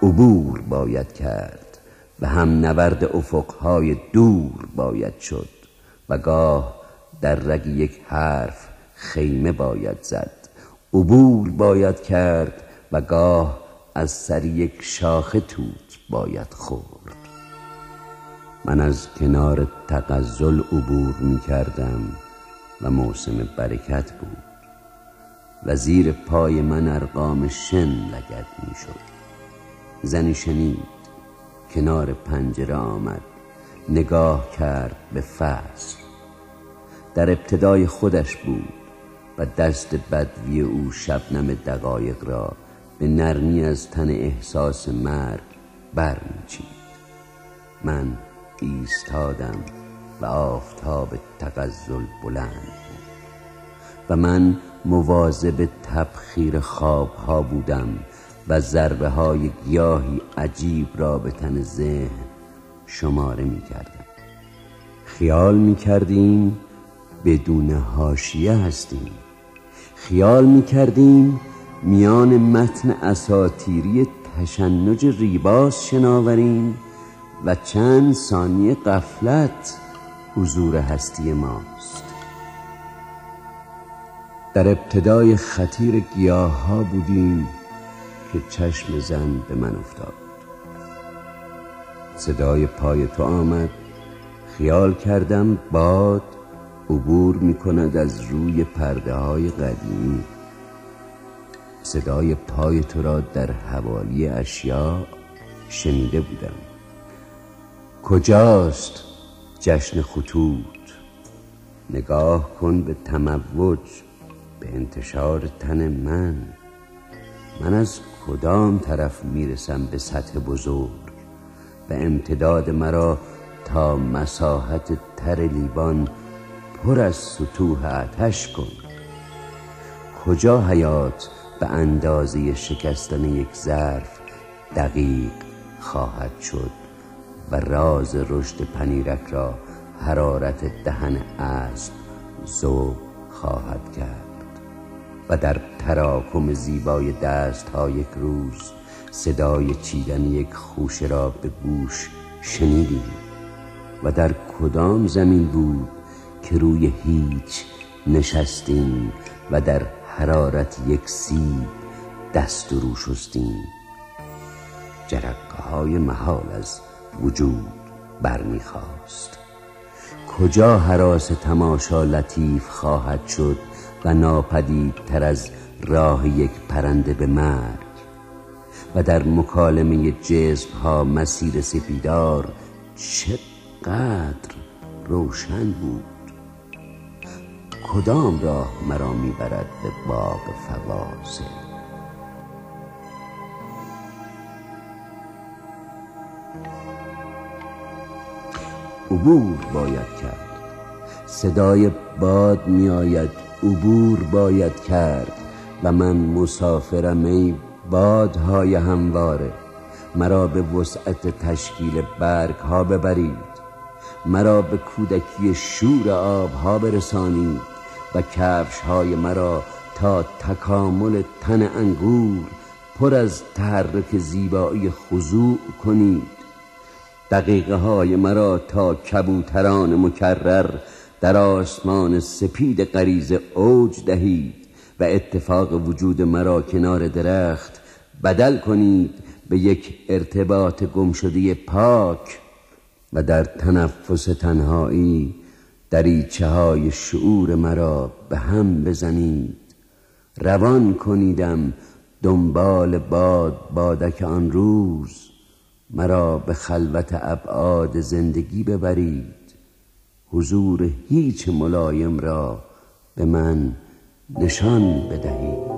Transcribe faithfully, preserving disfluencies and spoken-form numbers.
عبور باید کرد و هم نورد افقهای دور باید شد و گاه در رگ یک حرف خیمه باید زد. عبور باید کرد و گاه از سر یک شاخه توت باید خورد. من از کنار تغزل عبور می کردم و موسم برکت بود و زیر پای من ارقام شن لگد می شد. زنی شنید، کنار پنجره آمد، نگاه کرد به فصل. در ابتدای خودش بود و دست بدوی او شبنم دقایق را به نرمی از تن احساس مرگ بر می چید. من ایستادم و آفتاب تغزل بلند بود و من مواظب تبخیر خوابها بودم و ضربه های گیاهی عجیب را به تن ذهن شماره می کردم. خیال می کردیم بدون حاشیه هستیم. خیال می کردیم میان متن اساطیری تشنج ریباز شناوریم و چند ثانیه غفلت حضور هستی ماست. در ابتدای خطیر گیاه ها بودیم که چشم زن به من افتاد. صدای پای تو آمد. خیال کردم باد عبور می کند از روی پرده های قدیمی. صدای پای تو را در حوالی اشیا شنیده بودم. کجاست جشن خطوط؟ نگاه کن به تموج، به انتشار تن من. من از کدام طرف میرسم به سطح بزرگ و امتداد مرا تا مساحت تر لیوان پر از سطوح آتش کن. کجا حیات به اندازه شکستن یک ظرف دقیق خواهد شد و راز رشد پنیرک را حرارت دهن اسب ذوب خواهد کرد و در تراکم زیبای دست ها یک روز صدای چیدن یک خوشه را به گوش شنیدیم و در کدام زمین بود که روی هیچ نشستیم و در حرارت یک سیب دست و رو شستیم. جرقه های محال از وجود برمیخواست. کجا هراس تماشا لطیف خواهد شد و ناپدید تر از راه یک پرنده به مرگ و در مکالمه جسم ها مسیر سپیدار چقدر روشن بود. کدام راه مرا میبرد به باغ فواصل؟ عبور باید کرد. صدای باد می آید. عبور باید کرد و من مسافرم ای بادهای همواره. مرا به وسعت تشکیل برگ ها ببرید. مرا به کودکی شور آب ها برسانید و کفش های مرا تا تکامل تن انگور پر از تحرک زیبایی خضوع کنید. دقیقه های مرا تا کبوتران مکرر در آسمان سپید غریزه اوج دهید و اتفاق وجود مرا کنار درخت بدل کنید به یک ارتباط گمشده پاک و در تنفس تنهایی دریچه های شعور مرا به هم بزنید. روان کنیدم دنبال باد بادک آن روز. مرا به خلوت ابعاد زندگی ببرید. حضور هیچ ملایم را به من نشان بدهید.